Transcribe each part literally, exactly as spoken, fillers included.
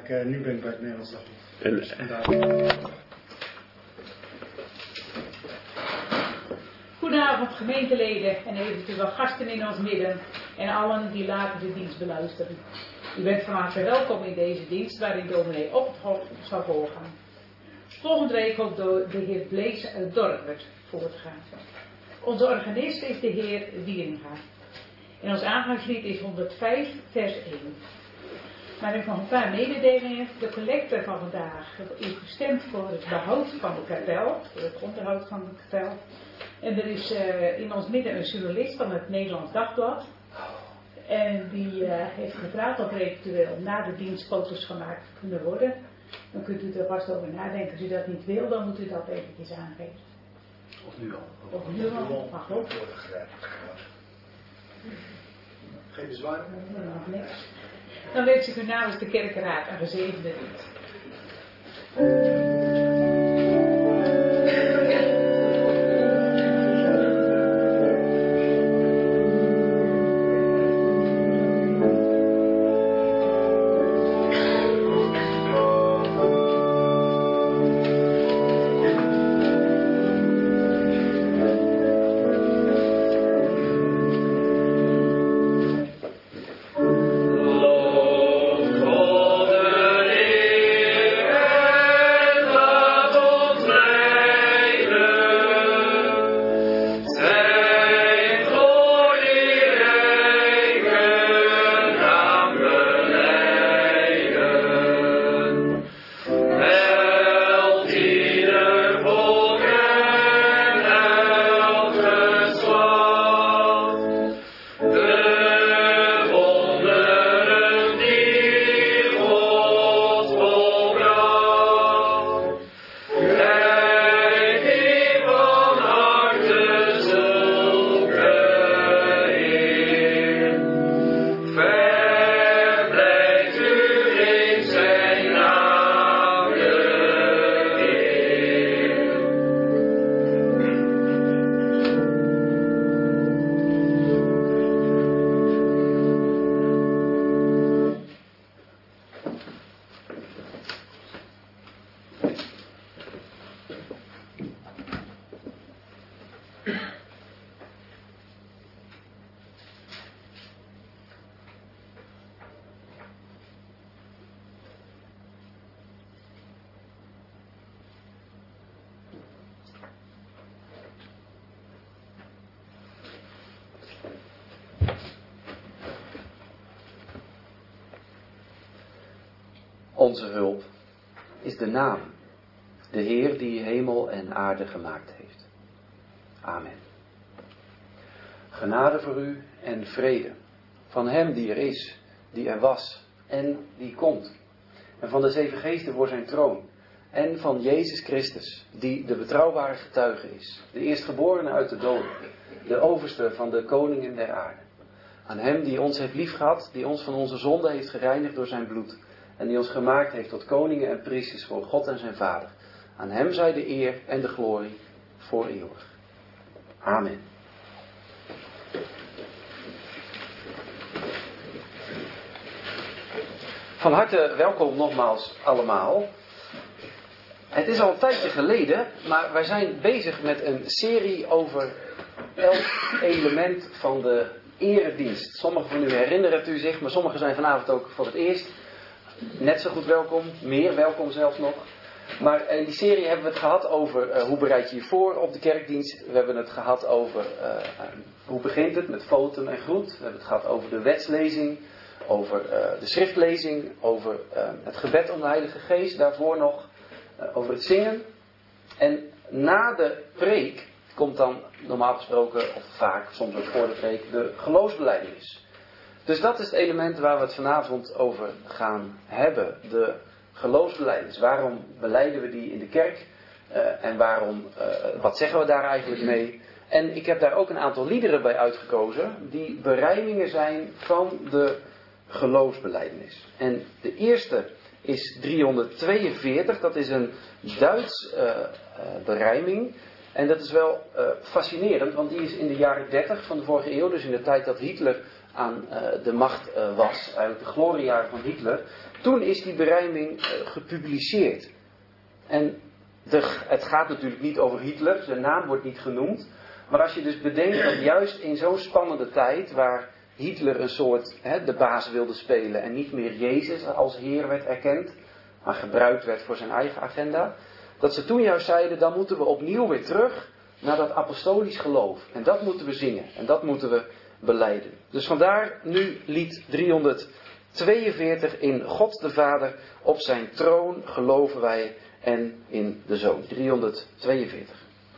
ik, uh, nu ben ik bij het Nederlands Dagblad. En, dus vandaar... Goedenavond gemeenteleden en eventueel gasten in ons midden en allen die later de dienst beluisteren. U bent van harte welkom in deze dienst waarin dominee Ophof zal voorgaan. Volgende week ook door de heer Blees uit Dorpert voortgaan. Onze organist is de heer Wieringa. En ons aangangslied is honderdvijf vers één. Maar ik heb nog een paar mededelingen. De collector van vandaag heeft gestemd voor het behoud van de kapel, voor het onderhoud van de kapel. En er is uh, in ons midden een journalist van het Nederlands Dagblad. En die uh, heeft gevraagd of er eventueel na de dienst foto's gemaakt kunnen worden. Dan kunt u er vast over nadenken. Als u dat niet wil, dan moet u dat eventjes aangeven. Of nu al. Of nu al, mag ook. Geen bezwaar? Nog niks. Dan wens ik u namens de kerkenraad een gezegende dienst. Onze hulp is de naam, de Heer die hemel en aarde gemaakt heeft. Amen. Genade voor u en vrede van Hem die er is, die er was en die komt. En van de zeven geesten voor zijn troon. En van Jezus Christus, die de betrouwbare getuige is, de eerstgeborene uit de doden, de overste van de koningen der aarde. Aan Hem die ons heeft liefgehad, die ons van onze zonde heeft gereinigd door zijn bloed. En die ons gemaakt heeft tot koningen en priesters voor God en zijn Vader. Aan Hem zij de eer en de glorie voor eeuwig. Amen. Van harte welkom nogmaals allemaal. Het is al een tijdje geleden, maar wij zijn bezig met een serie over elk element van de eredienst. Sommigen van u herinneren het u zich, maar sommigen zijn vanavond ook voor het eerst. Net zo goed welkom, meer welkom zelfs nog. Maar in die serie hebben we het gehad over uh, hoe bereid je je voor op de kerkdienst. We hebben het gehad over uh, uh, hoe begint het met fotum en groet. We hebben het gehad over de wetslezing, over uh, de schriftlezing, over uh, het gebed om de Heilige Geest. Daarvoor nog uh, over het zingen. En na de preek komt dan normaal gesproken, of vaak, soms ook voor de preek, de geloofsbelijdenis. Dus dat is het element waar we het vanavond over gaan hebben. De geloofsbelijdenis. Waarom belijden we die in de kerk? Uh, en waarom, uh, wat zeggen we daar eigenlijk mee? En ik heb daar ook een aantal liederen bij uitgekozen. Die berijmingen zijn van de geloofsbelijdenis. En de eerste is driehonderdtweeënveertig. Dat is een Duits uh, uh, berijming. En dat is wel uh, fascinerend. Want die is in de jaren dertig van de vorige eeuw. Dus in de tijd dat Hitler aan uh, de macht uh, was, eigenlijk de gloriejaren van Hitler, toen is die berijming uh, gepubliceerd. En de, het gaat natuurlijk niet over Hitler, zijn naam wordt niet genoemd. Maar als je dus bedenkt dat juist in zo'n spannende tijd, waar Hitler een soort hè, de baas wilde spelen en niet meer Jezus als Heer werd erkend, maar gebruikt werd voor zijn eigen agenda, dat ze toen juist zeiden, dan moeten we opnieuw weer terug naar dat apostolisch geloof. En dat moeten we zingen en dat moeten we belijden. Dus vandaar nu lied driehonderdtweeënveertig, in God de Vader, op zijn troon geloven wij en in de Zoon. driehonderdtweeënveertig.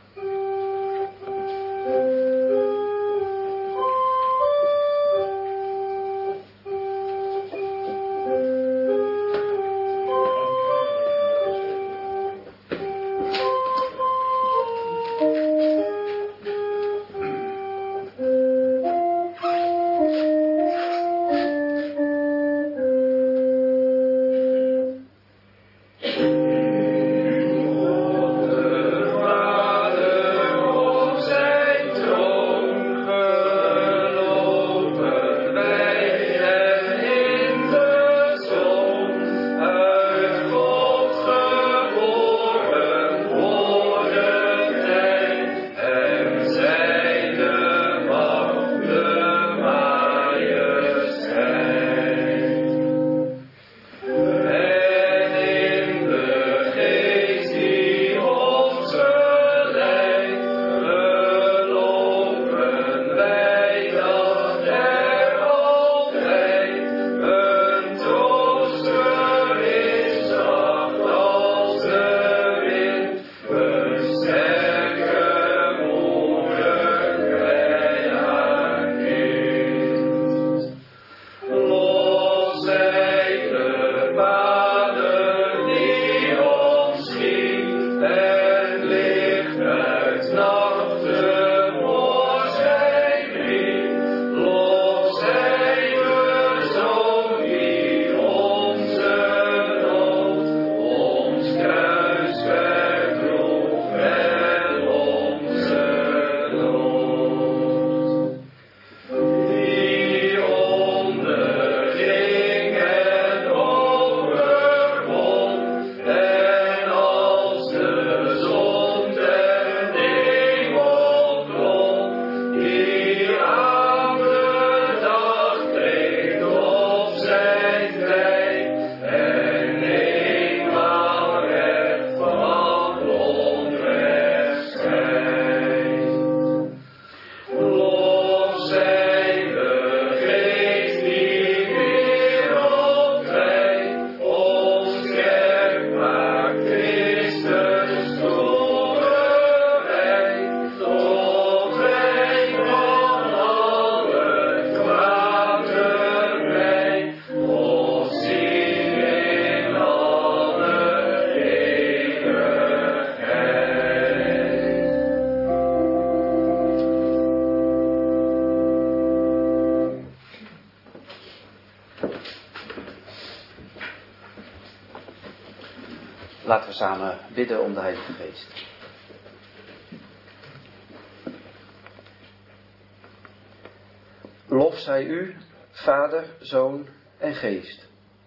Laten we samen bidden om de Heilige Geest. Lof zij u, Vader, Zoon en Geest.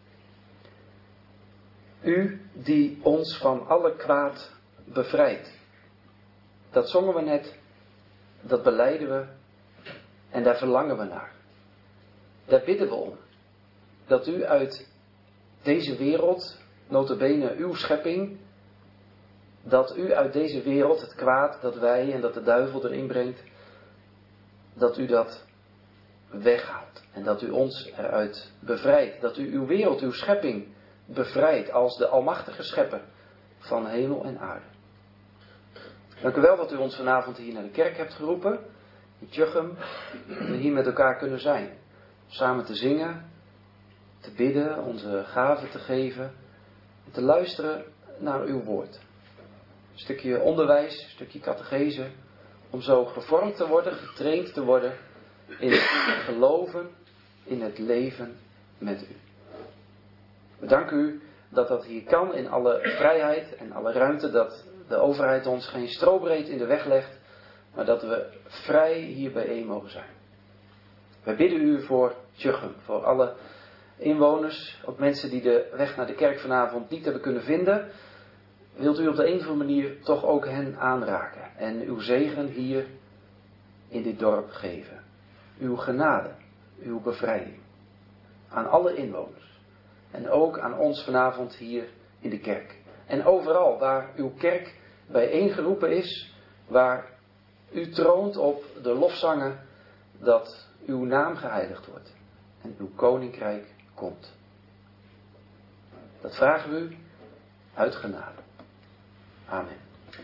U die ons van alle kwaad bevrijdt. Dat zongen we net, dat belijden we en daar verlangen we naar. Daar bidden we om. Dat u uit deze wereld, nota bene uw schepping, dat u uit deze wereld het kwaad dat wij en dat de duivel erin brengt, dat u dat weghaalt. En dat u ons eruit bevrijdt. Dat u uw wereld, uw schepping bevrijdt als de almachtige schepper van hemel en aarde. Dank u wel dat u ons vanavond hier naar de kerk hebt geroepen. In Tjuchem. Dat we hier met elkaar kunnen zijn. Samen te zingen, te bidden, onze gaven te geven. En te luisteren naar uw woord. Een stukje onderwijs, een stukje catechese. Om zo gevormd te worden, getraind te worden in het geloven, in het leven met u. We danken u dat dat hier kan in alle vrijheid en alle ruimte. Dat de overheid ons geen strobreed in de weg legt. Maar dat we vrij hier bijeen mogen zijn. Wij bidden u voor Tjuchem, voor alle inwoners, ook mensen die de weg naar de kerk vanavond niet hebben kunnen vinden. Wilt u op de een of andere manier toch ook hen aanraken en uw zegen hier in dit dorp geven. Uw genade, uw bevrijding aan alle inwoners en ook aan ons vanavond hier in de kerk. En overal waar uw kerk bijeengeroepen is, waar u troont op de lofzangen, dat uw naam geheiligd wordt en uw koninkrijk komt. Dat vragen we u uit genade. Amen.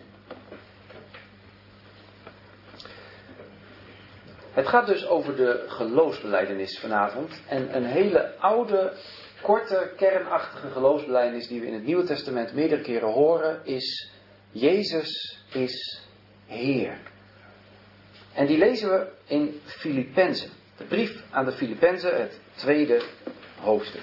Het gaat dus over de geloofsbelijdenis vanavond. En een hele oude, korte, kernachtige geloofsbelijdenis die we in het Nieuwe Testament meerdere keren horen is: Jezus is Heer. En die lezen we in Filippenzen. De brief aan de Filippenzen, het tweede hoofdstuk.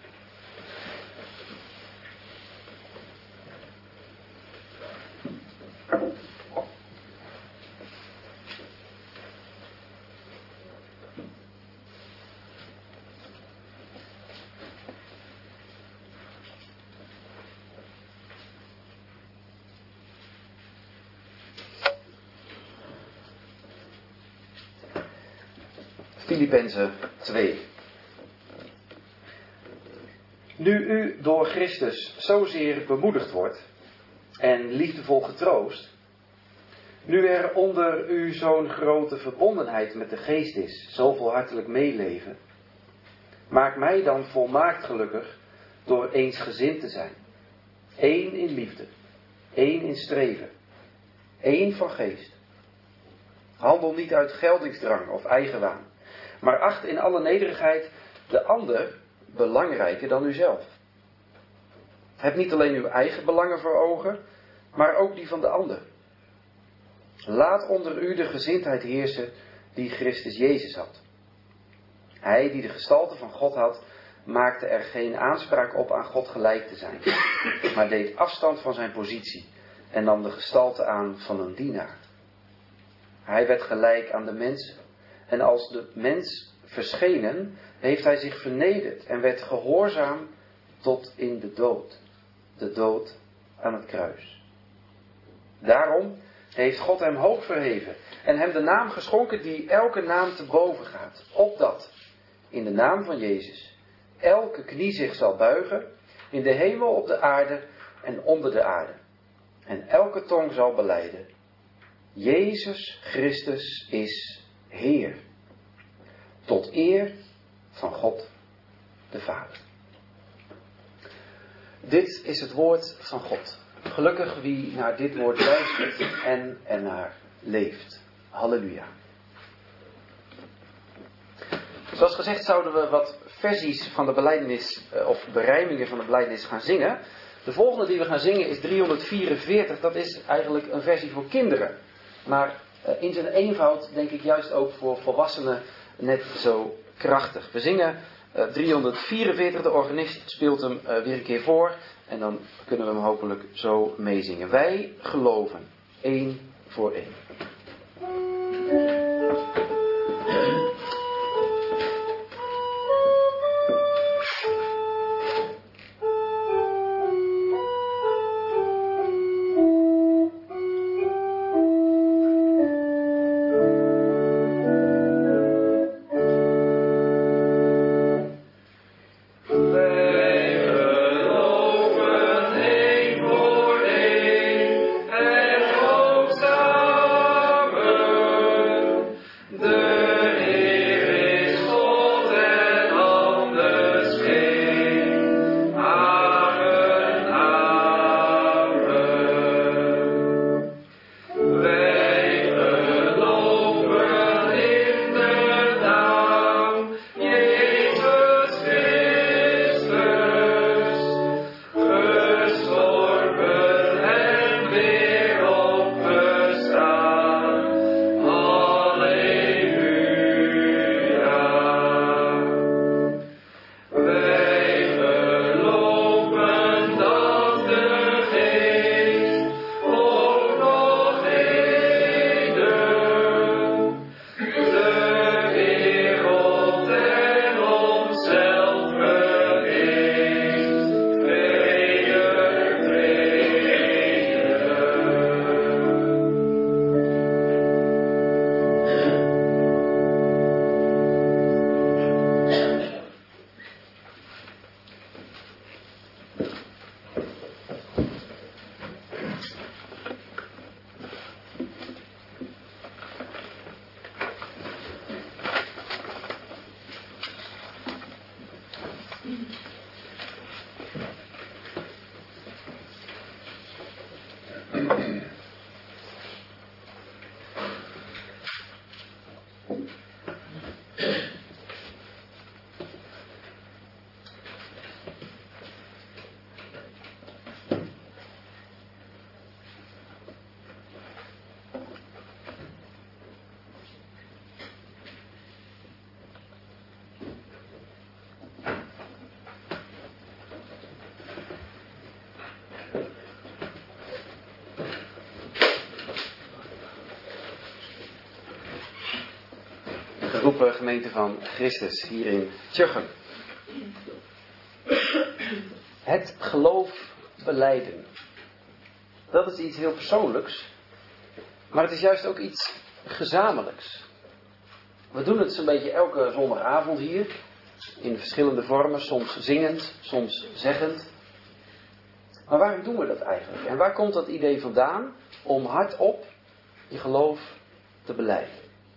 Filippenzen twee. Nu u door Christus zozeer bemoedigd wordt en liefdevol getroost, nu er onder u zo'n grote verbondenheid met de geest is, zoveel hartelijk meeleven, maak mij dan volmaakt gelukkig door eensgezind te zijn. Eén in liefde, één in streven, één van geest. Handel niet uit geldingsdrang of eigenwaan, maar acht in alle nederigheid de ander belangrijker dan uzelf. Heb niet alleen uw eigen belangen voor ogen, maar ook die van de ander. Laat onder u de gezindheid heersen die Christus Jezus had. Hij die de gestalte van God had, maakte er geen aanspraak op aan God gelijk te zijn, maar deed afstand van zijn positie en nam de gestalte aan van een dienaar. Hij werd gelijk aan de mensen. En als de mens verschenen, heeft hij zich vernederd en werd gehoorzaam tot in de dood. De dood aan het kruis. Daarom heeft God hem hoog verheven en hem de naam geschonken die elke naam te boven gaat. Opdat, in de naam van Jezus, elke knie zich zal buigen, in de hemel, op de aarde en onder de aarde. En elke tong zal belijden: Jezus Christus is Heer. Tot eer van God de Vader. Dit is het woord van God. Gelukkig wie naar dit woord luistert en ernaar leeft. Halleluja. Zoals gezegd zouden we wat versies van de belijdenis, of berijmingen van de belijdenis gaan zingen. De volgende die we gaan zingen is driehonderdvierenveertig. Dat is eigenlijk een versie voor kinderen. Maar in zijn eenvoud denk ik juist ook voor volwassenen net zo krachtig. We zingen uh, driehonderdvierenveertig, de organist speelt hem uh, weer een keer voor. En dan kunnen we hem hopelijk zo meezingen. Wij geloven, één voor één. Voor geroepen gemeente van Christus hier in Tjuchem. Het geloof belijden. Dat is iets heel persoonlijks. Maar het is juist ook iets gezamenlijks. We doen het zo'n beetje elke zondagavond hier. In verschillende vormen. Soms zingend, soms zeggend. Maar waarom doen we dat eigenlijk? En waar komt dat idee vandaan om hardop je geloof te belijden?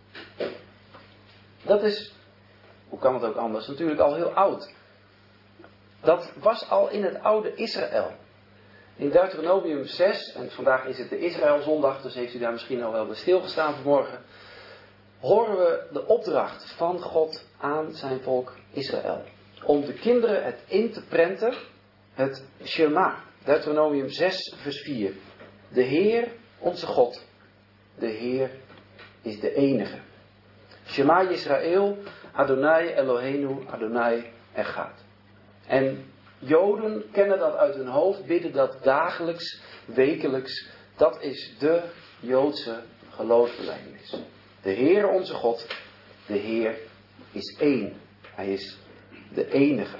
Dat is, hoe kan het ook anders, natuurlijk al heel oud. Dat was al in het oude Israël. In Deuteronomium zes, en vandaag is het de Israëlzondag, dus heeft u daar misschien al wel bij stilgestaan vanmorgen, horen we de opdracht van God aan zijn volk Israël. Om de kinderen het in te prenten, het Shema. Deuteronomium zes vers vier. De Heer, onze God, de Heer is de enige. Shema Yisrael, Adonai Eloheinu, Adonai Echad. En Joden kennen dat uit hun hoofd, bidden dat dagelijks, wekelijks. Dat is de Joodse geloofsbelijdenis. De Heer onze God, de Heer is één. Hij is de enige.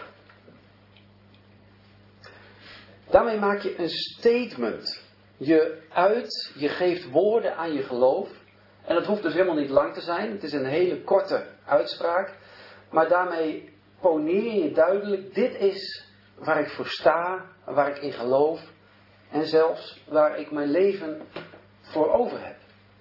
Daarmee maak je een statement. Je uit, je geeft woorden aan je geloof. En dat hoeft dus helemaal niet lang te zijn. Het is een hele korte uitspraak. Maar daarmee poneer je duidelijk, dit is waar ik voor sta, waar ik in geloof. En zelfs waar ik mijn leven voor over heb.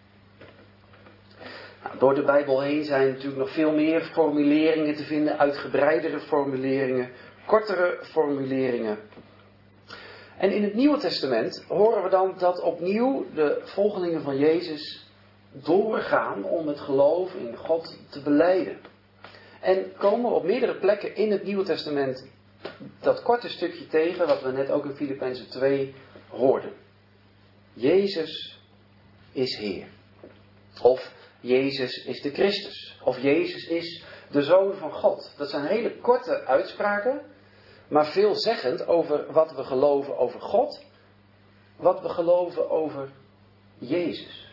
Nou, door de Bijbel heen zijn natuurlijk nog veel meer formuleringen te vinden. Uitgebreidere formuleringen, kortere formuleringen. En in het Nieuwe Testament horen we dan dat opnieuw de volgelingen van Jezus doorgaan om het geloof in God te belijden. En komen op meerdere plekken in het Nieuwe Testament dat korte stukje tegen wat we net ook in Filippenzen twee hoorden. Jezus is Heer. Of Jezus is de Christus. Of Jezus is de Zoon van God. Dat zijn hele korte uitspraken, maar veelzeggend over wat we geloven over God. Wat we geloven over Jezus.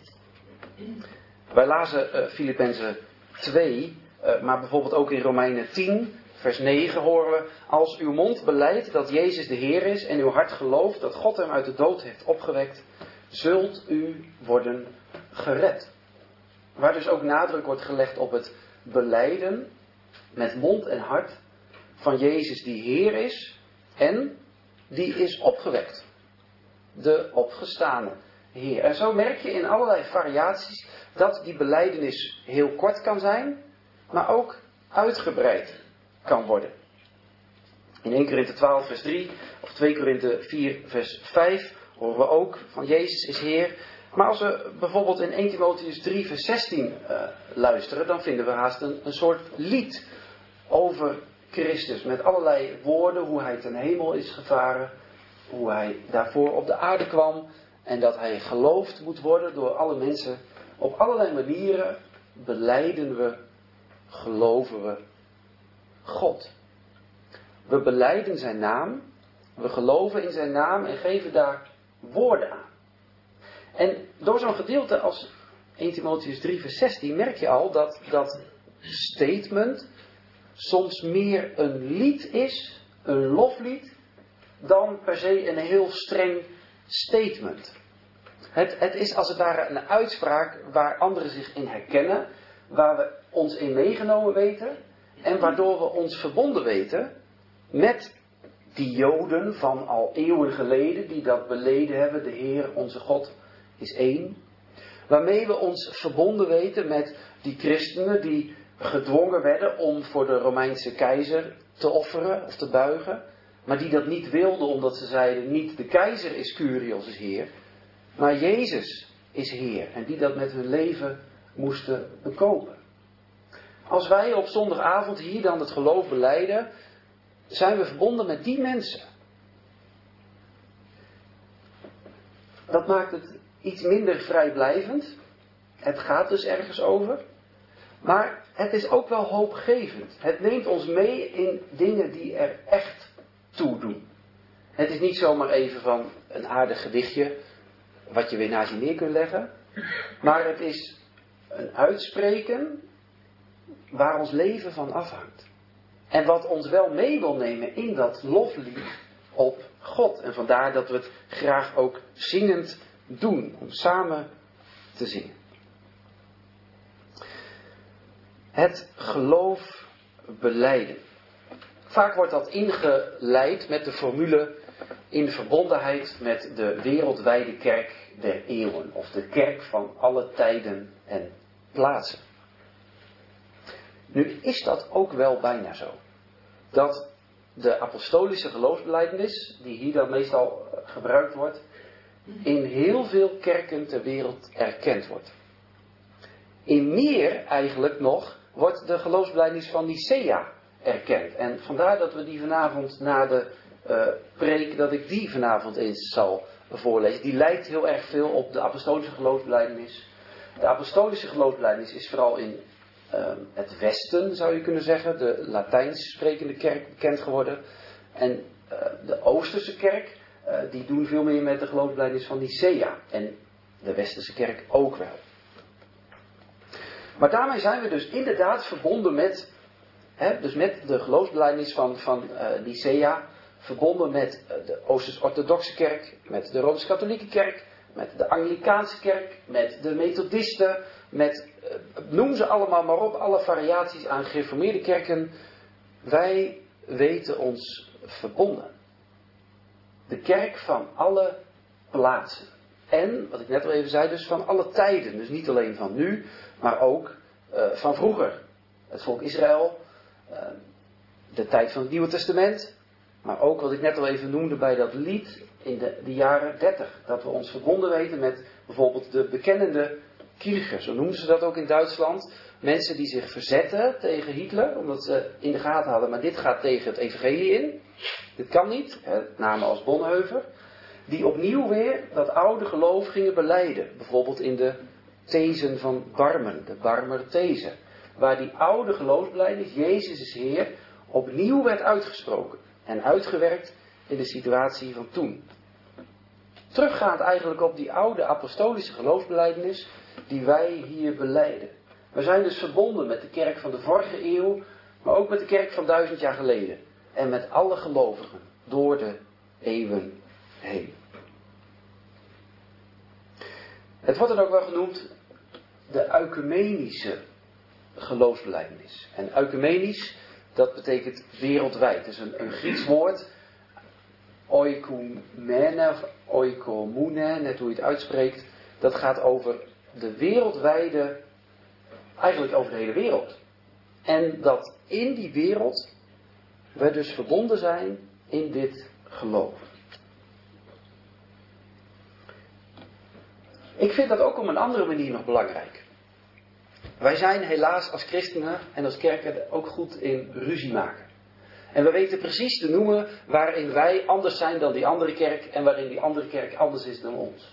Wij lazen uh, Filippenzen twee, uh, maar bijvoorbeeld ook in Romeinen tien, vers negen horen we: als uw mond belijdt dat Jezus de Heer is en uw hart gelooft dat God hem uit de dood heeft opgewekt, zult u worden gered. Waar dus ook nadruk wordt gelegd op het belijden met mond en hart van Jezus die Heer is en die is opgewekt. De opgestane Heer. En zo merk je in allerlei variaties dat die belijdenis heel kort kan zijn, maar ook uitgebreid kan worden. In eerste Korinthe twaalf vers drie of tweede Korinthe vier vers vijf horen we ook van Jezus is Heer. Maar als we bijvoorbeeld in eerste Timotheüs drie vers zestien uh, luisteren, dan vinden we haast een, een soort lied over Christus. Met allerlei woorden, hoe hij ten hemel is gevaren, hoe hij daarvoor op de aarde kwam en dat hij geloofd moet worden door alle mensen. Op allerlei manieren belijden we, geloven we God. We belijden zijn naam, we geloven in zijn naam en geven daar woorden aan. En door zo'n gedeelte als eerste Timotheüs drie vers zestien merk je al dat dat statement soms meer een lied is, een loflied, dan per se een heel streng statement. Het, het is als het ware een uitspraak waar anderen zich in herkennen, waar we ons in meegenomen weten en waardoor we ons verbonden weten met die Joden van al eeuwen geleden die dat beleden hebben, de Heer onze God is één. Waarmee we ons verbonden weten met die christenen die gedwongen werden om voor de Romeinse keizer te offeren of te buigen. Maar die dat niet wilden omdat ze zeiden niet de keizer is Kyrios is Heer. Maar Jezus is Heer. En die dat met hun leven moesten bekopen. Als wij op zondagavond hier dan het geloof belijden, zijn we verbonden met die mensen. Dat maakt het iets minder vrijblijvend. Het gaat dus ergens over. Maar het is ook wel hoopgevend. Het neemt ons mee in dingen die er echt toe doen. Het is niet zomaar even van een aardig gedichtje wat je weer naast je neer kunt leggen. Maar het is een uitspreken waar ons leven van afhangt. En wat ons wel mee wil nemen in dat loflied op God. En vandaar dat we het graag ook zingend doen, om samen te zingen. Het geloof belijden. Vaak wordt dat ingeleid met de formule in verbondenheid met de wereldwijde kerk der eeuwen. Of de kerk van alle tijden en plaatsen. Nu is dat ook wel bijna zo. Dat de apostolische geloofsbelijdenis, die hier dan meestal gebruikt wordt, in heel veel kerken ter wereld erkend wordt. In meer eigenlijk nog wordt de geloofsbelijdenis van Nicea erkend. En vandaar dat we die vanavond na de uh, preek, dat ik die vanavond eens zal voorlezen. Die lijkt heel erg veel op de apostolische geloofsbelijdenis. De apostolische geloofsbelijdenis is vooral in uh, het Westen, zou je kunnen zeggen, de Latijns sprekende kerk bekend geworden. En uh, de Oosterse kerk, uh, die doen veel meer met de geloofsbelijdenis van Nicea. En de Westerse kerk ook wel. Maar daarmee zijn we dus inderdaad verbonden met, hè, dus met de geloofsbelijdenis van, van uh, Nicea, verbonden met uh, de Oosters-orthodoxe kerk, met de Rooms-katholieke kerk, met de Anglikaanse kerk, met de Methodisten, met, uh, noem ze allemaal maar op, alle variaties aan gereformeerde kerken. Wij weten ons verbonden. De kerk van alle plaatsen. En, wat ik net al even zei, dus van alle tijden. Dus niet alleen van nu, maar ook uh, van vroeger. Het volk Israël, uh, de tijd van het Nieuwe Testament. Maar ook wat ik net al even noemde bij dat lied in de, de jaren dertig. Dat we ons verbonden weten met bijvoorbeeld de bekennende Kirche. Zo noemden ze dat ook in Duitsland. Mensen die zich verzetten tegen Hitler. Omdat ze in de gaten hadden, maar dit gaat tegen het evangelie in. Dit kan niet. Hè, namen als Bonhoeffer. Die opnieuw weer dat oude geloof gingen belijden. Bijvoorbeeld in de thesen van Barmen, de Barmer these. Waar die oude geloofsbelijdenis, Jezus is Heer, opnieuw werd uitgesproken. En uitgewerkt in de situatie van toen. Teruggaand eigenlijk op die oude apostolische geloofsbelijdenis die wij hier belijden. We zijn dus verbonden met de kerk van de vorige eeuw, maar ook met de kerk van duizend jaar geleden. En met alle gelovigen door de eeuwen heen. Het wordt dan ook wel genoemd de oecumenische geloofsbelijdenis. En oecumenisch, dat betekent wereldwijd. Het is een, een Grieks woord. Oikoumene of oikoumene, net hoe je het uitspreekt. Dat gaat over de wereldwijde, eigenlijk over de hele wereld. En dat in die wereld we dus verbonden zijn in dit geloof. Ik vind dat ook op een andere manier nog belangrijk. Wij zijn helaas als christenen en als kerken ook goed in ruzie maken. En we weten precies te noemen waarin wij anders zijn dan die andere kerk en waarin die andere kerk anders is dan ons.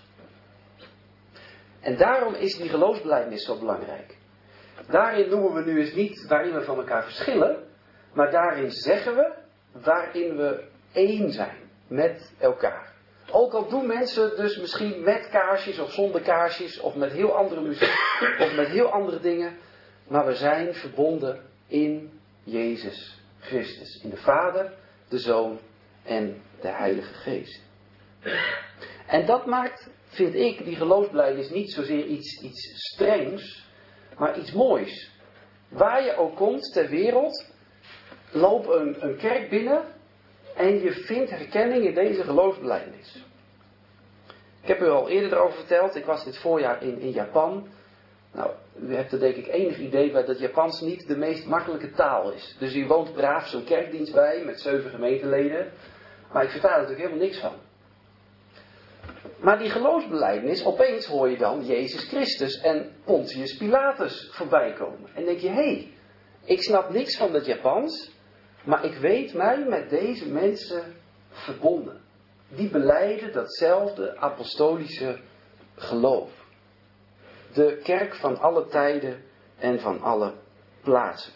En daarom is die geloofsbelijdenis zo belangrijk. Daarin noemen we nu eens niet waarin we van elkaar verschillen, maar daarin zeggen we waarin we één zijn met elkaar. Ook al doen mensen dus misschien met kaarsjes of zonder kaarsjes of met heel andere muziek of met heel andere dingen. Maar we zijn verbonden in Jezus Christus. In de Vader, de Zoon en de Heilige Geest. En dat maakt, vind ik, die geloofsbelijdenis niet zozeer iets, iets strengs, maar iets moois. Waar je ook komt ter wereld, loop een, een kerk binnen en je vindt herkenning in deze geloofsbelijdenis. Ik heb u al eerder erover verteld. Ik was dit voorjaar in, in Japan. Nou, u hebt er denk ik enig idee bij dat Japans niet de meest makkelijke taal is. Dus u woont braaf zo'n kerkdienst bij met zeven gemeenteleden. Maar ik vertaal er natuurlijk helemaal niks van. Maar die geloofsbelijdenis, opeens hoor je dan Jezus Christus en Pontius Pilatus voorbij komen. En denk je, hé, hey, ik snap niks van dat Japans. Maar ik weet mij met deze mensen verbonden. Die belijden datzelfde apostolische geloof. De kerk van alle tijden en van alle plaatsen.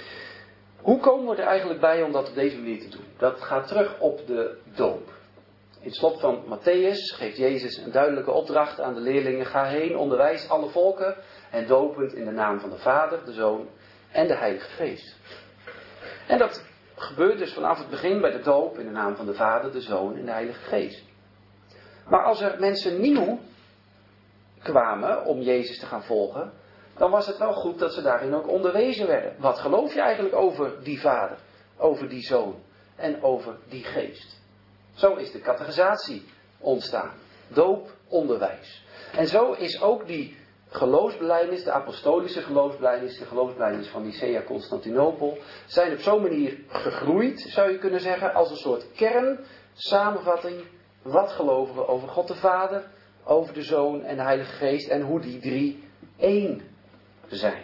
Hoe komen we er eigenlijk bij om dat op deze manier te doen? Dat gaat terug op de doop. In het slot van Mattheüs geeft Jezus een duidelijke opdracht aan de leerlingen. Ga heen, onderwijs alle volken en dopend in de naam van de Vader, de Zoon en de Heilige Geest. En dat gebeurt dus vanaf het begin bij de doop in de naam van de Vader, de Zoon en de Heilige Geest. Maar als er mensen nieuw kwamen om Jezus te gaan volgen, dan was het wel goed dat ze daarin ook onderwezen werden. Wat geloof je eigenlijk over die Vader, over die Zoon en over die Geest? Zo is de catechisatie ontstaan. Doop, onderwijs. En zo is ook die geloofsbelijdenis, de apostolische geloofsbelijdenis, de geloofsbelijdenis van Nicea Constantinopel, zijn op zo'n manier gegroeid, zou je kunnen zeggen, als een soort kern, samenvatting. Wat geloven we over God de Vader, over de Zoon en de Heilige Geest en hoe die drie één zijn.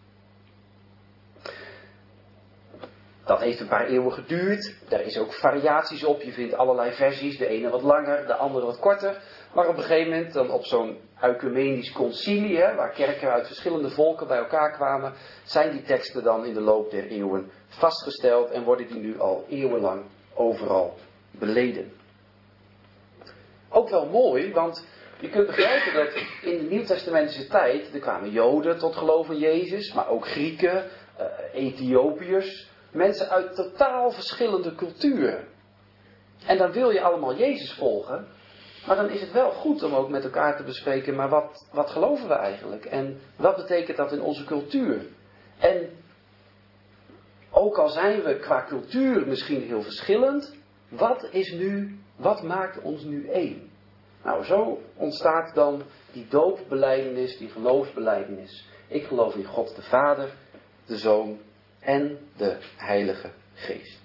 Dat heeft een paar eeuwen geduurd. Daar is ook variaties op. Je vindt allerlei versies. De ene wat langer, de andere wat korter. Maar op een gegeven moment, dan op zo'n ecumenisch concilie, hè, waar kerken uit verschillende volken bij elkaar kwamen, zijn die teksten dan in de loop der eeuwen vastgesteld en worden die nu al eeuwenlang overal beleden. Ook wel mooi, want je kunt begrijpen dat in de Nieuwtestamentische tijd, er kwamen Joden tot geloof in Jezus, maar ook Grieken, uh, Ethiopiërs, mensen uit totaal verschillende culturen. En dan wil je allemaal Jezus volgen, maar dan is het wel goed om ook met elkaar te bespreken, maar wat, wat geloven we eigenlijk? En wat betekent dat in onze cultuur? En ook al zijn we qua cultuur misschien heel verschillend, wat is nu, wat maakt ons nu één? Nou, zo ontstaat dan die doopbelijdenis, die geloofsbelijdenis. Ik geloof in God de Vader, de Zoon en de Heilige Geest.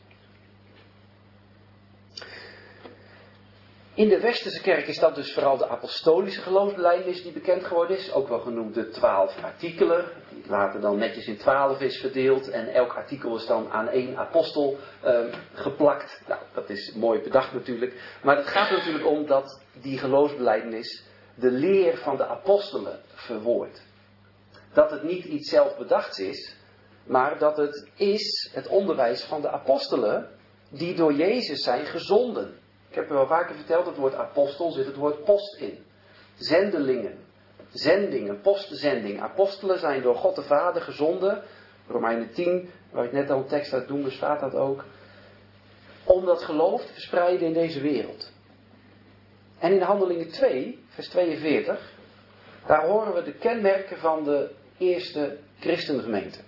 In de Westerse kerk is dat dus vooral de apostolische geloofsbelijdenis die bekend geworden is. Ook wel genoemd de twaalf artikelen. Die later dan netjes in twaalf is verdeeld. En elk artikel is dan aan één apostel uh, geplakt. Nou, dat is mooi bedacht natuurlijk. Maar het gaat er natuurlijk om dat die geloofsbelijdenis de leer van de apostelen verwoordt. Dat het niet iets zelfbedachts is, maar dat het is het onderwijs van de apostelen die door Jezus zijn gezonden. Ik heb u al vaker verteld, het woord apostel zit het woord post in. Zendelingen, zendingen, postzending. Apostelen zijn door God de Vader gezonden. Romeinen tien, waar ik net al een tekst uit noemde, staat dat ook. Om dat geloof te verspreiden in deze wereld. En in Handelingen twee, vers tweeënveertig, daar horen we de kenmerken van de eerste christengemeente.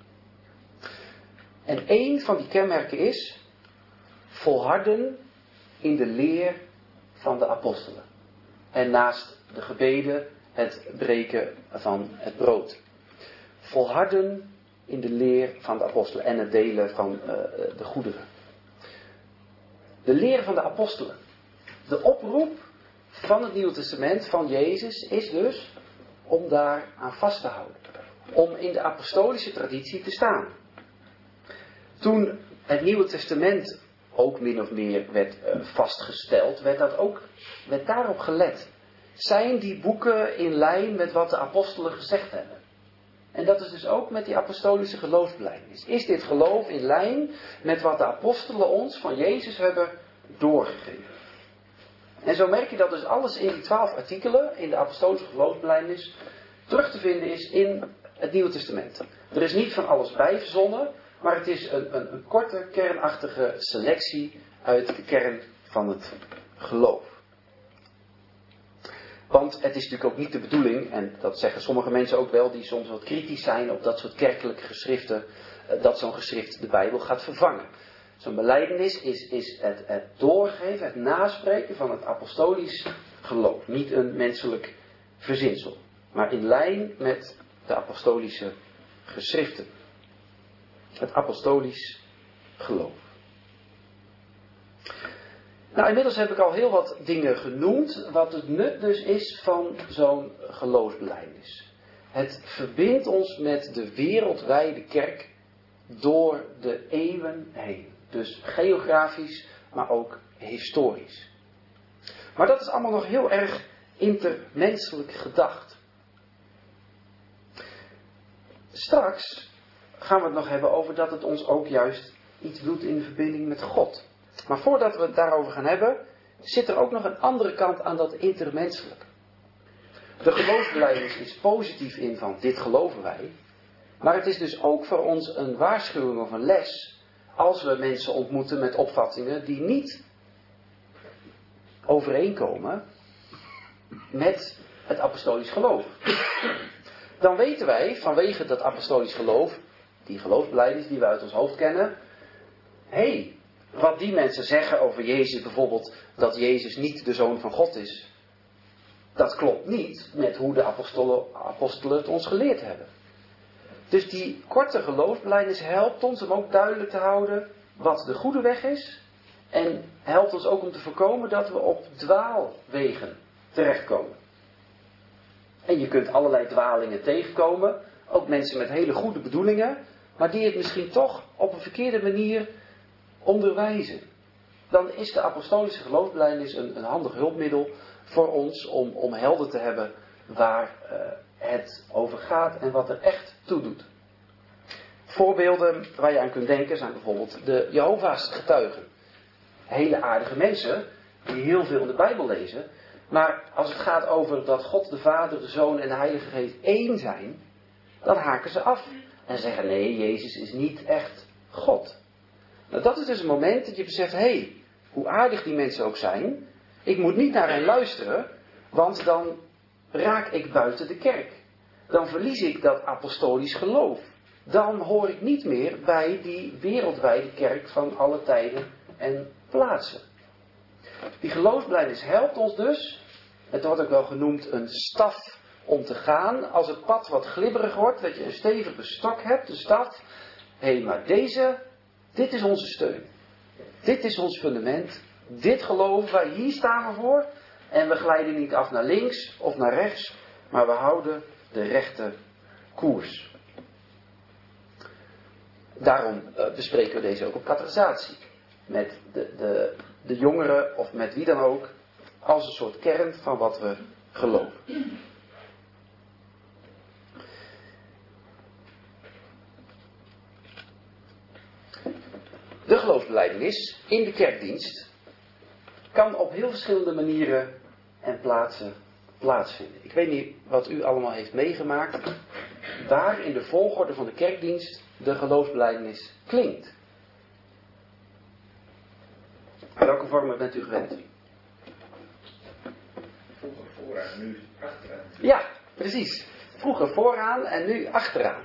En één van die kenmerken is volharden in de leer van de apostelen. En naast de gebeden het breken van het brood. Volharden in de leer van de apostelen en het delen van uh, de goederen. De leer van de apostelen. De oproep van het Nieuwe Testament van Jezus is dus om daar aan vast te houden. Om in de apostolische traditie te staan. Toen het Nieuwe Testament ook min of meer werd uh, vastgesteld, werd, dat ook, werd daarop gelet. Zijn die boeken in lijn met wat de apostelen gezegd hebben? En dat is dus ook met die apostolische geloofsbelijdenis. Is dit geloof in lijn met wat de apostelen ons van Jezus hebben doorgegeven? En zo merk je dat dus alles in die twaalf artikelen, in de apostolische geloofsbelijdenis, terug te vinden is in het Nieuwe Testament. Er is niet van alles bij verzonnen, maar het is een, een, een korte, kernachtige selectie uit de kern van het geloof. Want het is natuurlijk ook niet de bedoeling, en dat zeggen sommige mensen ook wel, die soms wat kritisch zijn op dat soort kerkelijke geschriften, dat zo'n geschrift de Bijbel gaat vervangen. Zo'n belijdenis is, is het, het doorgeven, het naspreken van het apostolisch geloof. Niet een menselijk verzinsel, maar in lijn met de apostolische geschriften. Het apostolisch geloof. Nou, inmiddels heb ik al heel wat dingen genoemd, wat het nut dus is van zo'n geloofsbelijdenis. Het verbindt ons met de wereldwijde kerk door de eeuwen heen. Dus geografisch, maar ook historisch. Maar dat is allemaal nog heel erg intermenselijk gedacht. Straks gaan we het nog hebben over dat het ons ook juist iets doet in de verbinding met God. Maar voordat we het daarover gaan hebben, zit er ook nog een andere kant aan dat intermenselijk. De geloofsbelijdenis is positief in van dit geloven wij. Maar het is dus ook voor ons een waarschuwing of een les als we mensen ontmoeten met opvattingen die niet overeenkomen met het apostolisch geloof. Dan weten wij vanwege dat apostolisch geloof, die geloofsbelijdenis die we uit ons hoofd kennen, hé, hey, wat die mensen zeggen over Jezus, bijvoorbeeld dat Jezus niet de Zoon van God is, dat klopt niet met hoe de apostelen, apostelen het ons geleerd hebben. Dus die korte geloofsbelijdenis helpt ons om ook duidelijk te houden wat de goede weg is. En helpt ons ook om te voorkomen dat we op dwaalwegen terechtkomen. En je kunt allerlei dwalingen tegenkomen. Ook mensen met hele goede bedoelingen. Maar die het misschien toch op een verkeerde manier onderwijzen. Dan is de apostolische geloofsbelijdenis een, een handig hulpmiddel voor ons om, om helder te hebben waar uh, het over gaat en wat er echt toe doet. Voorbeelden waar je aan kunt denken zijn bijvoorbeeld de Jehovah's getuigen. Hele aardige mensen die heel veel in de Bijbel lezen. Maar als het gaat over dat God de Vader, de Zoon en de Heilige Geest één zijn, dan haken ze af. En zeggen nee, Jezus is niet echt God. Nou, dat is dus een moment dat je beseft, hé, hey, hoe aardig die mensen ook zijn, ik moet niet naar hen luisteren, want dan raak ik buiten de kerk. Dan verlies ik dat apostolisch geloof. Dan hoor ik niet meer bij die wereldwijde kerk van alle tijden en plaatsen. Die geloofsbelijdenis helpt ons dus, het wordt ook wel genoemd een staf om te gaan. Als het pad wat glibberig wordt, dat je een stevige stok hebt, de staf. Hé, hey, maar deze, dit is onze steun. Dit is ons fundament. Dit geloven wij, hier staan we voor. En we glijden niet af naar links of naar rechts, maar we houden de rechte koers. Daarom uh, bespreken we deze ook op catechisatie. Met de, de, de jongeren of met wie dan ook. Als een soort kern van wat we geloven. De geloofsbelijdenis in de kerkdienst kan op heel verschillende manieren en plaatsen plaatsvinden. Ik weet niet wat u allemaal heeft meegemaakt. Waar in de volgorde van de kerkdienst de geloofsbelijdenis klinkt. Welke vormen bent u gewend? Vroeger vooraan, nu achteraan. Ja, precies. Vroeger vooraan en nu achteraan.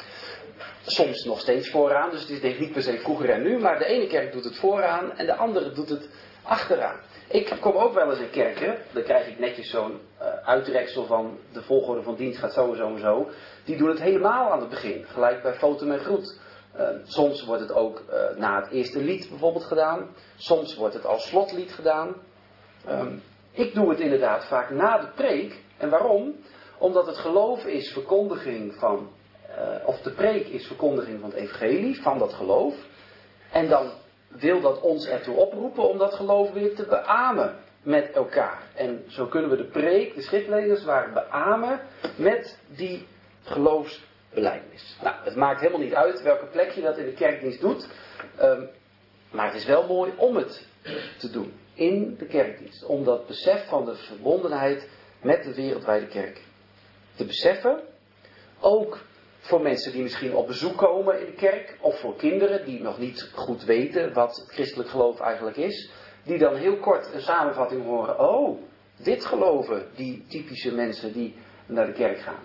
Soms nog steeds vooraan, dus het is denk ik niet per se vroeger en nu, maar de ene kerk doet het vooraan en de andere doet het achteraan. Ik kom ook wel eens in kerken, dan krijg ik netjes zo'n uh, uitreksel van de volgorde van dienst gaat zo en zo en zo. Die doen het helemaal aan het begin, gelijk bij foto en groet. Uh, soms wordt het ook uh, na het eerste lied bijvoorbeeld gedaan. Soms wordt het als slotlied gedaan. Um, ik doe het inderdaad vaak na de preek. En waarom? Omdat het geloof is verkondiging van, uh, of de preek is verkondiging van het evangelie, van dat geloof. En dan wil dat ons ertoe oproepen om dat geloof weer te beamen met elkaar. En zo kunnen we de preek, de schriftlezers waren beamen met die geloofsbelijdenis. Nou, het maakt helemaal niet uit welke plek je dat in de kerkdienst doet. Um, maar het is wel mooi om het te doen in de kerkdienst. Om dat besef van de verbondenheid met de wereldwijde kerk te beseffen. Ook voor mensen die misschien op bezoek komen in de kerk. Of voor kinderen die nog niet goed weten wat het christelijk geloof eigenlijk is. Die dan heel kort een samenvatting horen. Oh, dit geloven die typische mensen die naar de kerk gaan.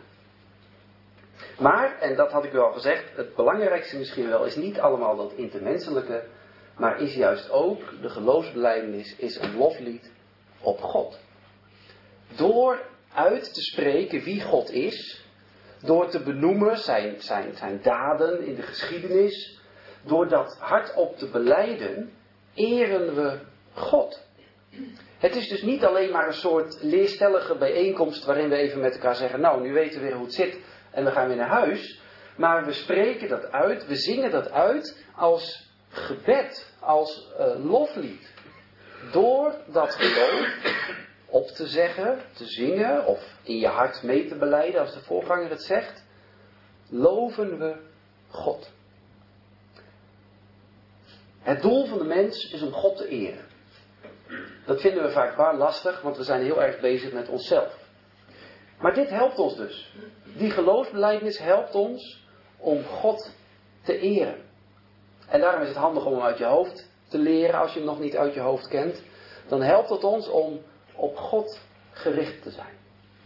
Maar, en dat had ik u al gezegd, het belangrijkste misschien wel is niet allemaal dat intermenselijke. Maar is juist ook, de geloofsbelijdenis is een loflied op God. Door uit te spreken wie God is. Door te benoemen zijn, zijn, zijn daden in de geschiedenis. Door dat hardop te belijden, eren we God. Het is dus niet alleen maar een soort leerstellige bijeenkomst waarin we even met elkaar zeggen, nou nu weten we weer hoe het zit en we gaan weer naar huis. Maar we spreken dat uit, we zingen dat uit als gebed, als uh, loflied. Door dat geloof op te zeggen, te zingen of in je hart mee te belijden als de voorganger het zegt, loven we God. Het doel van de mens is om God te eren. Dat vinden we vaak waar lastig, want we zijn heel erg bezig met onszelf. Maar dit helpt ons dus. Die geloofsbelijdenis helpt ons om God te eren. En daarom is het handig om hem uit je hoofd te leren als je hem nog niet uit je hoofd kent. Dan helpt het ons om op God gericht te zijn.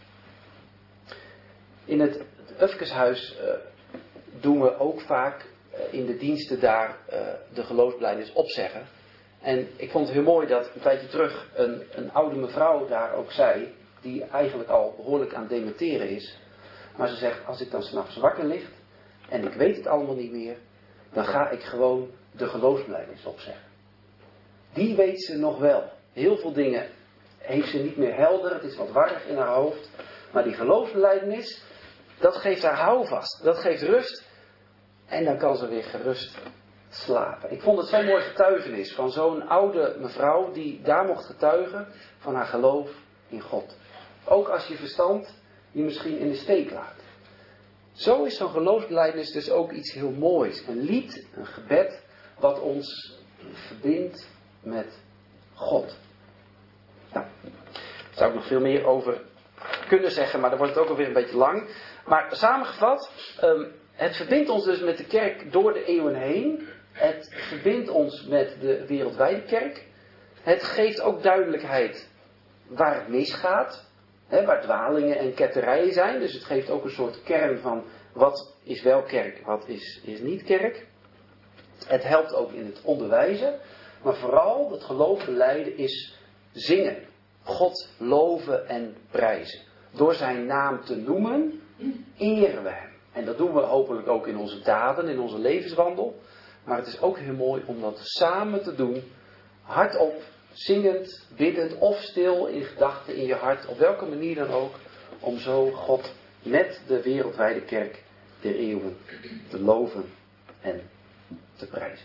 In het Ufkeshuis uh, doen we ook vaak uh, in de diensten daar uh, de geloofsbelijdenis opzeggen. En ik vond het heel mooi dat een tijdje terug een, een oude mevrouw daar ook zei, die eigenlijk al behoorlijk aan het dementeren is. Maar ze zegt, als ik dan 's nachts wakker lig en ik weet het allemaal niet meer, dan ga ik gewoon de geloofsbelijdenis opzeggen. Die weet ze nog wel. Heel veel dingen heeft ze niet meer helder, het is wat warrig in haar hoofd. Maar die geloofsbelijdenis, dat geeft haar houvast, dat geeft rust. En dan kan ze weer gerust slapen. Ik vond het zo'n mooi getuigenis van zo'n oude mevrouw die daar mocht getuigen van haar geloof in God. Ook als je verstand je misschien in de steek laat. Zo is zo'n geloofsbelijdenis dus ook iets heel moois. Een lied, een gebed, wat ons verbindt met God. Nou, daar zou ik nog veel meer over kunnen zeggen, maar dan wordt het ook alweer een beetje lang. Maar samengevat, um, het verbindt ons dus met de kerk door de eeuwen heen. Het verbindt ons met de wereldwijde kerk. Het geeft ook duidelijkheid waar het misgaat. Hè, waar dwalingen en ketterijen zijn. Dus het geeft ook een soort kern van wat is wel kerk, wat is, is niet kerk. Het helpt ook in het onderwijzen. Maar vooral het geloof belijden is zingen. God loven en prijzen. Door zijn naam te noemen, eren we hem. En dat doen we hopelijk ook in onze daden, in onze levenswandel. Maar het is ook heel mooi om dat samen te doen. Hardop, zingend, biddend of stil in gedachten in je hart. Op welke manier dan ook. Om zo God met de wereldwijde kerk der eeuwen te loven en te prijzen.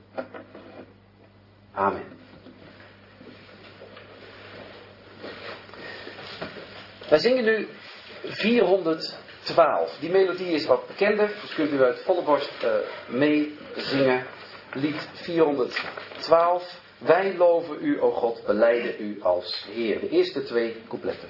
Amen. Wij zingen nu vierhonderdtwaalf. Die melodie is wat bekender, dus kunt u uit volle borst uh, meezingen. Lied vierhonderdtwaalf. Wij loven u, o God, belijden u als Heer. De eerste twee coupletten.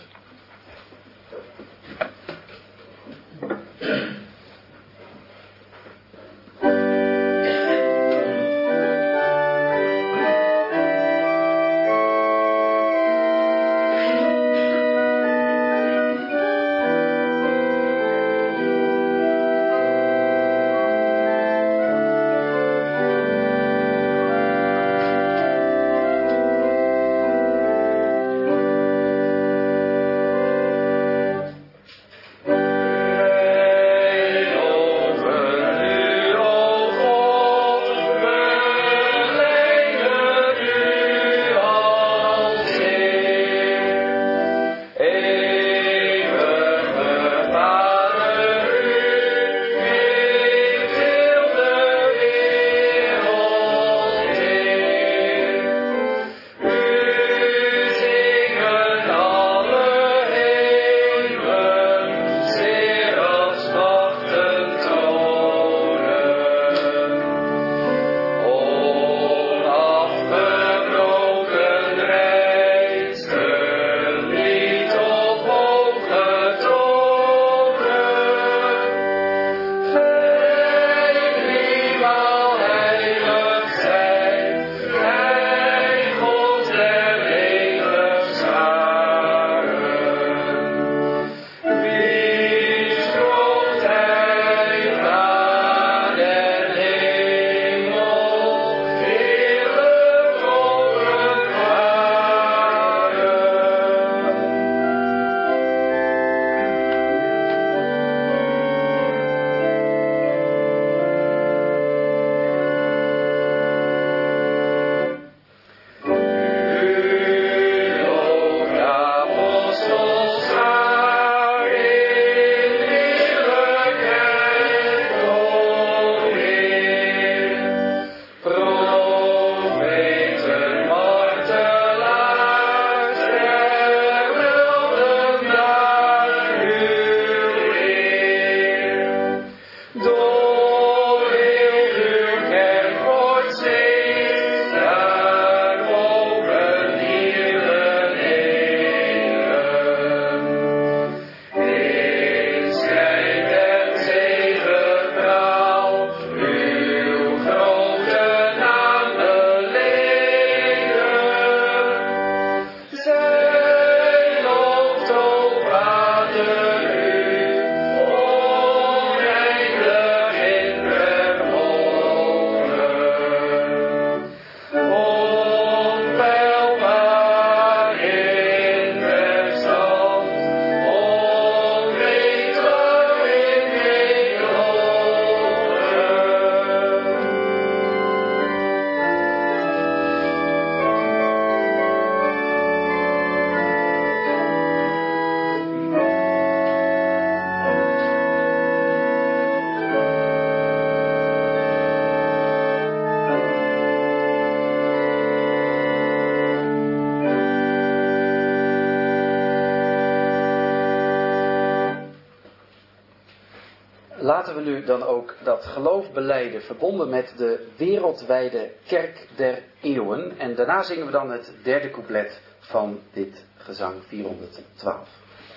laten we nu dan ook dat geloof belijden, verbonden met de wereldwijde kerk der eeuwen. En daarna zingen we dan het derde couplet van dit gezang vierhonderdtwaalf.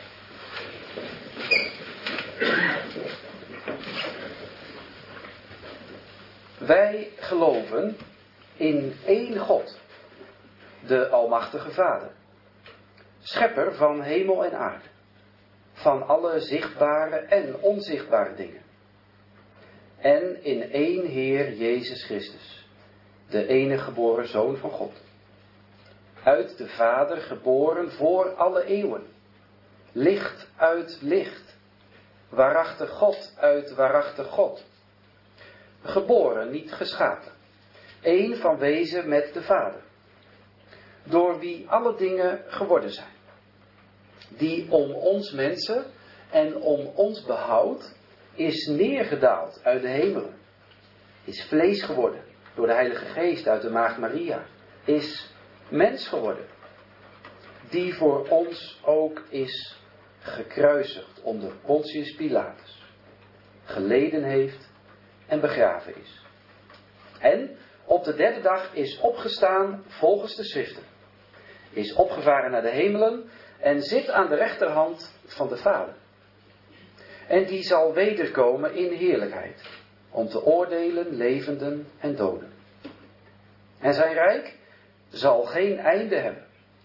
Wij geloven in één God, de Almachtige Vader, schepper van hemel en aarde, van alle zichtbare en onzichtbare dingen. En in één Heer Jezus Christus, de enige geboren Zoon van God, uit de Vader geboren voor alle eeuwen, licht uit licht, waarachtig God uit waarachtig God, geboren, niet geschapen, één van wezen met de Vader, door wie alle dingen geworden zijn, die om ons mensen en om ons behoud is neergedaald uit de hemelen, is vlees geworden door de Heilige Geest uit de Maagd Maria, is mens geworden, die voor ons ook is gekruisigd onder Pontius Pilatus, geleden heeft en begraven is. En op de derde dag is opgestaan volgens de Schriften, is opgevaren naar de hemelen en zit aan de rechterhand van de Vader. En die zal wederkomen in heerlijkheid, om te oordelen levenden en doden. En zijn rijk zal geen einde hebben.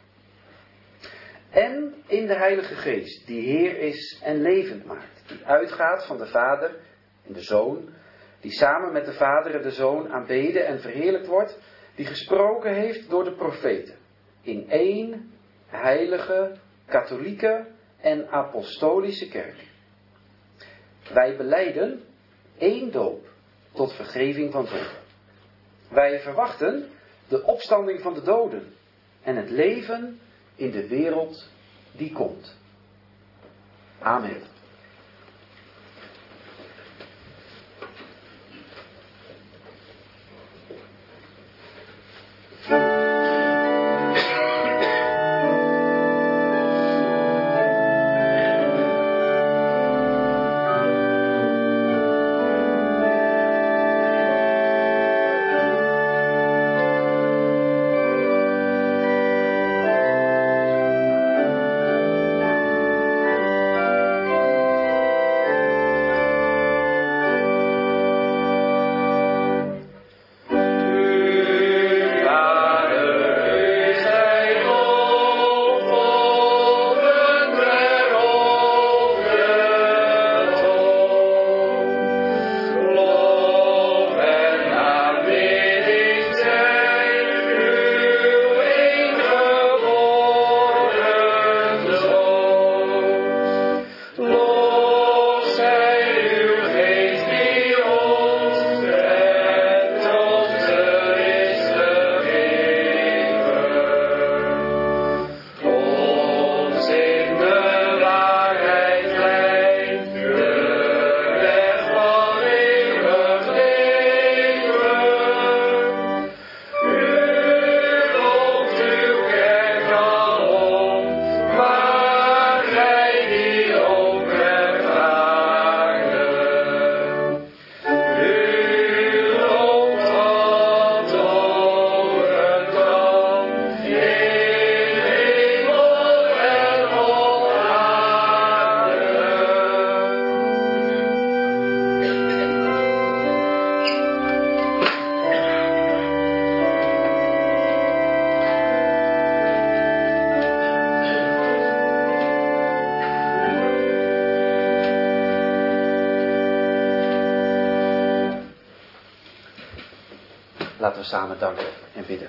En in de Heilige Geest, die Heer is en levend maakt, die uitgaat van de Vader en de Zoon, die samen met de Vader en de Zoon aanbeden en verheerlijkt wordt, die gesproken heeft door de profeten, in één heilige, katholieke en apostolische kerk. Wij belijden één doop tot vergeving van zonden. Wij verwachten de opstanding van de doden en het leven in de wereld die komt. Amen. Laten we samen danken en bidden.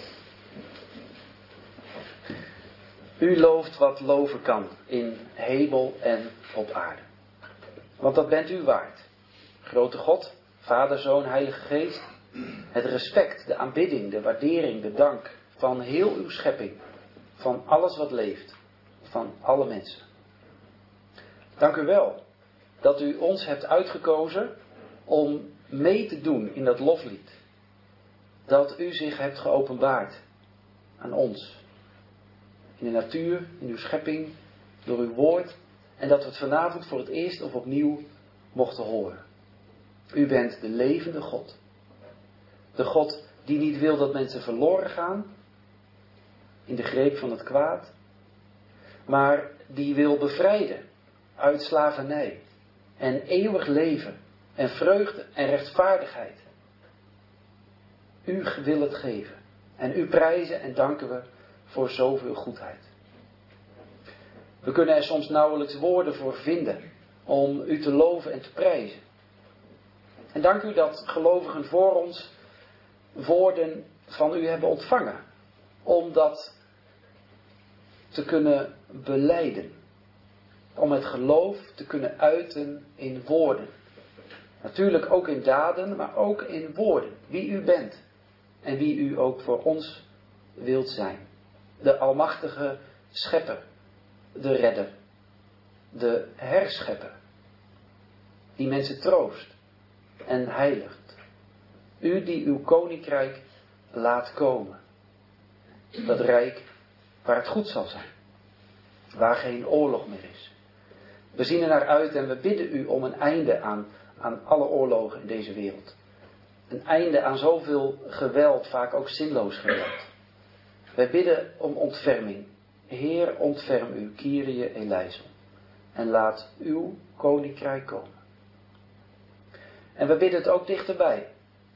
U looft wat loven kan in hemel en op aarde. Want dat bent u waard. Grote God, Vader, Zoon, Heilige Geest. Het respect, de aanbidding, de waardering, de dank van heel uw schepping. Van alles wat leeft. Van alle mensen. Dank u wel dat u ons hebt uitgekozen om mee te doen in dat loflied. Dat u zich hebt geopenbaard aan ons. In de natuur, in uw schepping, door uw woord. En dat we het vanavond voor het eerst of opnieuw mochten horen. U bent de levende God. De God die niet wil dat mensen verloren gaan in de greep van het kwaad, maar die wil bevrijden uit slavernij en eeuwig leven en vreugde en rechtvaardigheid. U wil het geven en u prijzen en danken we voor zoveel goedheid. We kunnen er soms nauwelijks woorden voor vinden om u te loven en te prijzen. En dank u dat gelovigen voor ons woorden van u hebben ontvangen. Om dat te kunnen belijden. Om het geloof te kunnen uiten in woorden. Natuurlijk ook in daden, maar ook in woorden. Wie u bent. En wie u ook voor ons wilt zijn. De almachtige schepper. De redder. De herschepper. Die mensen troost en heiligt. U die uw koninkrijk laat komen. Dat rijk waar het goed zal zijn. Waar geen oorlog meer is. We zien er naar uit en we bidden u om een einde aan, aan alle oorlogen in deze wereld. Een einde aan zoveel geweld, vaak ook zinloos geweld. Wij bidden om ontferming. Heer, ontferm u, Kyrie eleison. En laat uw koninkrijk komen. En we bidden het ook dichterbij.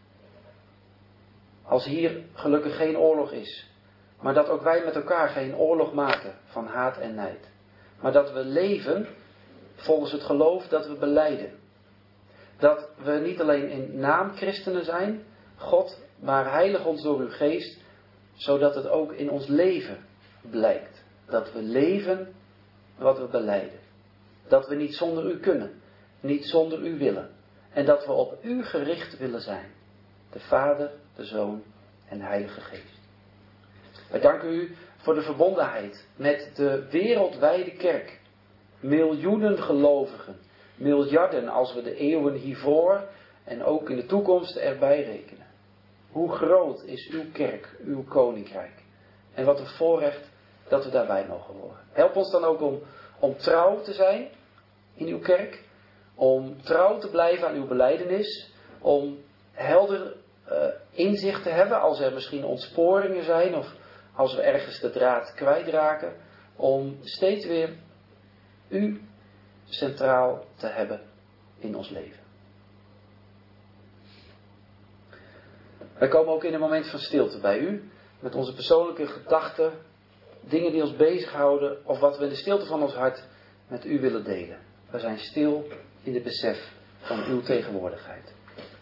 Als hier gelukkig geen oorlog is. Maar dat ook wij met elkaar geen oorlog maken van haat en nijd. Maar dat we leven volgens het geloof dat we belijden. Dat we niet alleen in naam christenen zijn, God, maar heilig ons door uw geest, zodat het ook in ons leven blijkt. Dat we leven wat we belijden. Dat we niet zonder u kunnen, niet zonder u willen. En dat we op u gericht willen zijn. De Vader, de Zoon en de Heilige Geest. Wij danken u voor de verbondenheid met de wereldwijde kerk. Miljoenen gelovigen. Miljarden als we de eeuwen hiervoor en ook in de toekomst erbij rekenen. Hoe groot is uw kerk, uw koninkrijk. En wat een voorrecht dat we daarbij mogen horen. Help ons dan ook om, om trouw te zijn in uw kerk. Om trouw te blijven aan uw belijdenis. Om helder uh, inzicht te hebben als er misschien ontsporingen zijn. Of als we ergens de draad kwijtraken. Om steeds weer u centraal te hebben in ons leven. Wij komen ook in een moment van stilte bij u. Met onze persoonlijke gedachten. Dingen die ons bezighouden. Of wat we in de stilte van ons hart met u willen delen. We zijn stil in het besef van uw tegenwoordigheid.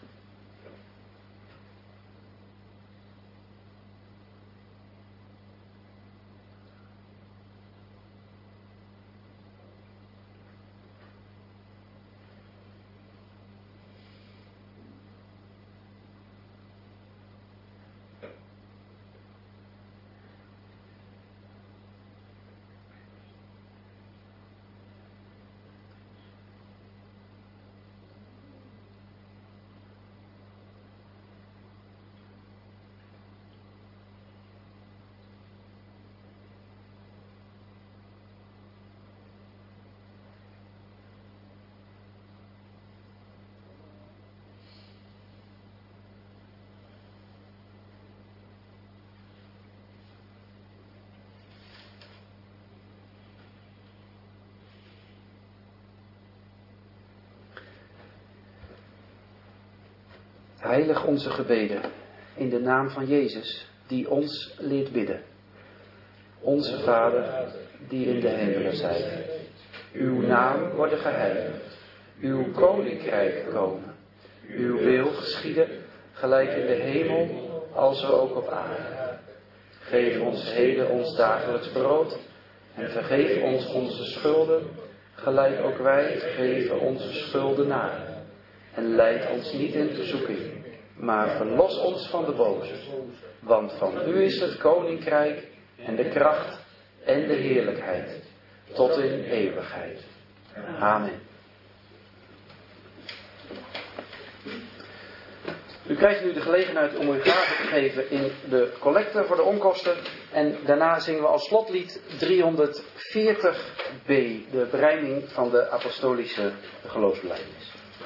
Heilig onze gebeden in de naam van Jezus, die ons leert bidden. Onze Vader, die in de hemelen zijt. Uw naam worden geheiligd. Uw koninkrijk komen. Uw wil geschieden, gelijk in de hemel, als ook op aarde. Geef ons heden ons dagelijks brood. En vergeef ons onze schulden, gelijk ook wij vergeven onze schuldenaren. En leid ons niet in verzoeking, maar verlos ons van de boze. Want van u is het koninkrijk en de kracht en de heerlijkheid, tot in eeuwigheid. Amen. U krijgt nu de gelegenheid om uw gave te geven in de collecte voor de onkosten. En daarna zingen we als slotlied driehonderdveertig b, de berijming van de apostolische geloofsbelijdenis.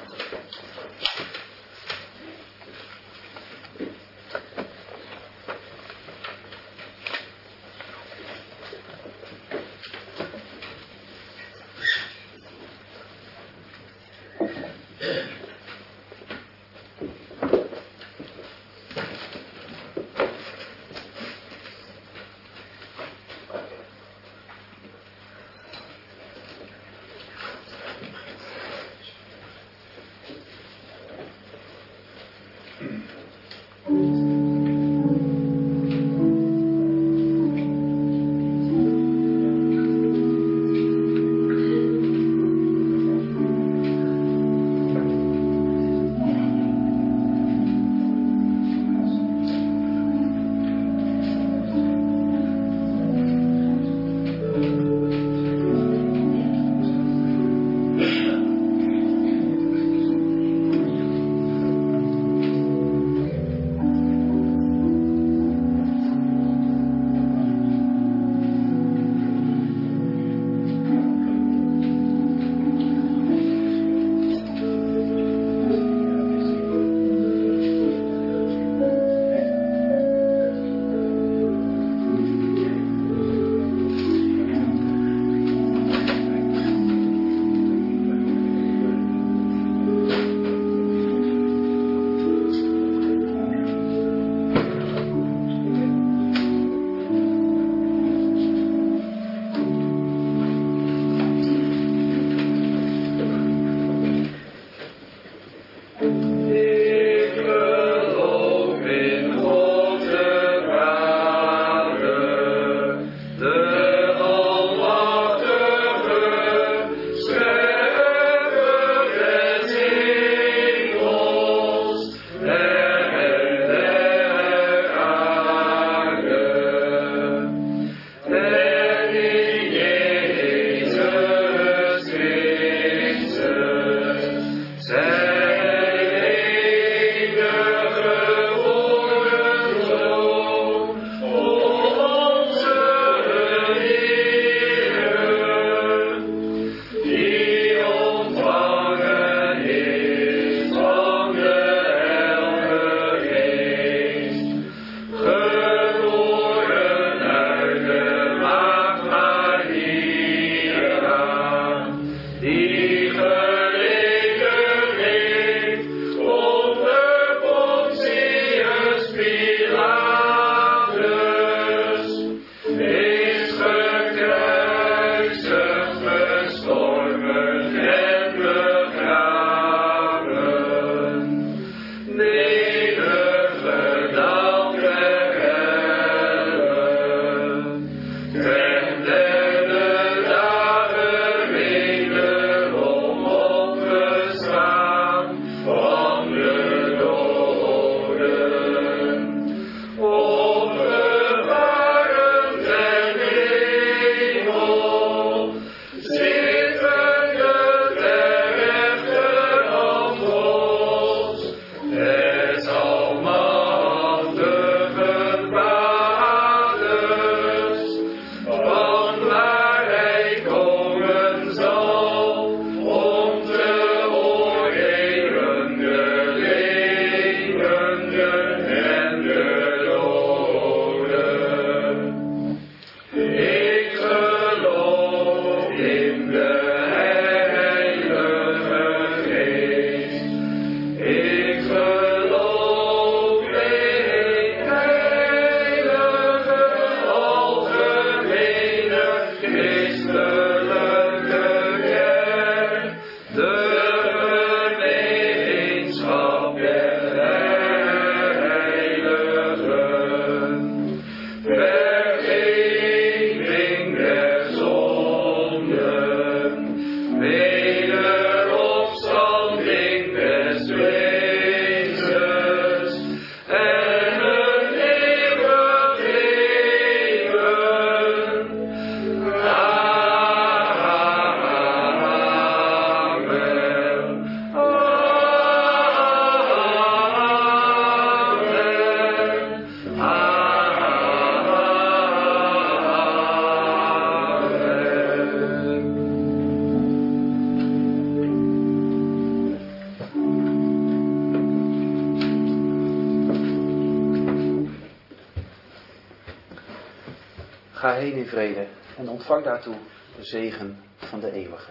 ga heen in vrede en ontvang daartoe de zegen van de eeuwige.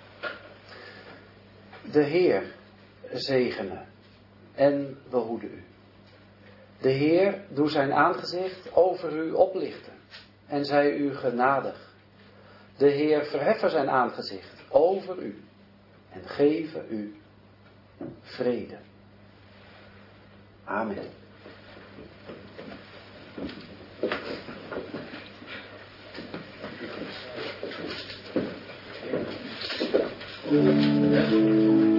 De Heer zegene en behoede u. De Heer doe zijn aangezicht over u oplichten en zij u genadig. De Heer verheffen zijn aangezicht over u en geven u vrede. Amen. Ja.